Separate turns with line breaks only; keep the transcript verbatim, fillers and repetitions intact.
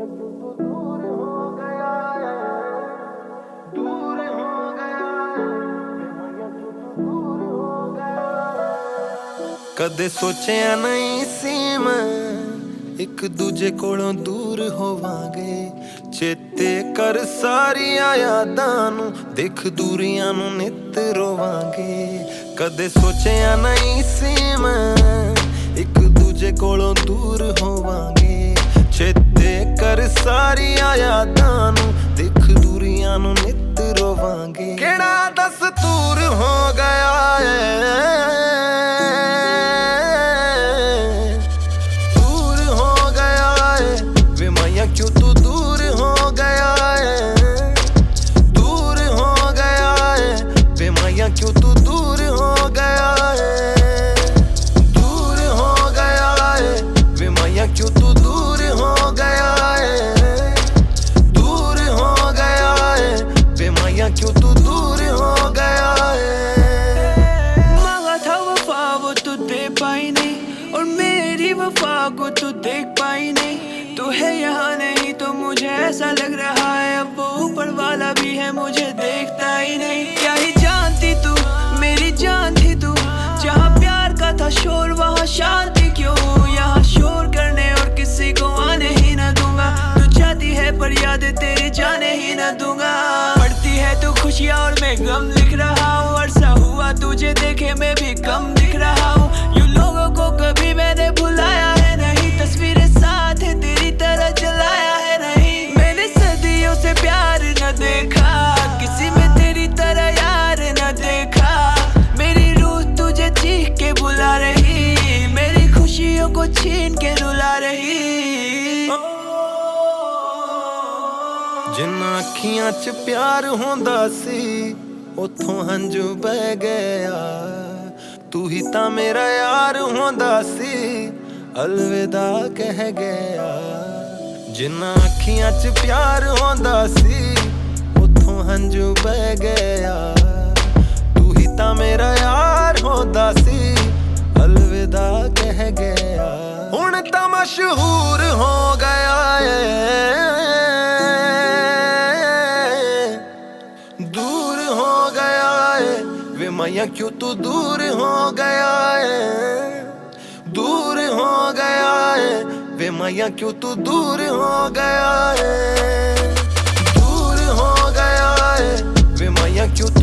कदे सोचिया नहीं सी मैं एक दूजे कोलों दूर होवांगे। चेते कर सारिया यादां नूं देख दूरियां नूं नित रोवांगे। कदे सोचिया नहीं सी मैं एक दूजे कोलों दूर होवांगे। चेते कर सारिया यादां नूं देख दूरियां नूं नित रोवांगे। केड़ा दस दूर हो गया है, क्यों तू दूर हो गया है, दूर हो गया है बेमाया। क्यों तू दूर हो गया है, दूर हो गया है बेमाया। क्यों तू दूर हो गया है, दूर हो गया है बेमाया। क्यों तू दूर हो गया है।
मांगा था वफा वो तू दे पाई नहीं, और मेरी वफा को तू देख पाई नहीं। तू है यहाँ नहीं तो मुझे ऐसा लग रहा है अब वो ऊपर वाला भी है, मुझे देखता ही नहीं। क्या ही जानती तू मेरी जान थी तू, जहाँ प्यार का था शोर वहाँ शांति क्यों। यहाँ शोर करने और किसी को आने ही ना दूंगा। तू चाहती है पर याद तेरी जाने ही ना दूंगा। पढ़ती है तू खुशियाँ और मैं गम लिख रहा हूँ। अरसा हुआ तुझे देखे मैं भी कम दिख रहा हूँ। यूं लोगों को कभी मैंने भुलाया है नहीं, तस्वीरें साथ है तेरी तरह चलाया है नहीं। मैंने सदियों से प्यार न देखा, किसी में तेरी तरह यार न देखा। मेरी रूह तुझे चीख के बुला रही, मेरी खुशियों को छीन के रुला रही।
जिन्ना अखियां च प्यार होंदा सी उथों हंझू बह गया। तू ही तां मेरा यार होंदा सी अलविदा कह गया। जिन्ना अखियां च प्यार होंदा सी उथों हंझू बह गया। तू ही तां मेरा यार होंदा सी अलविदा कह गया। हुण तां मशहूर हो गया है, दूर हो गया है वे माया। क्यों तू दूर हो गया है, दूर हो गया है वे माया। क्यों तू दूर हो गया है, दूर हो गया है वे माया। क्यों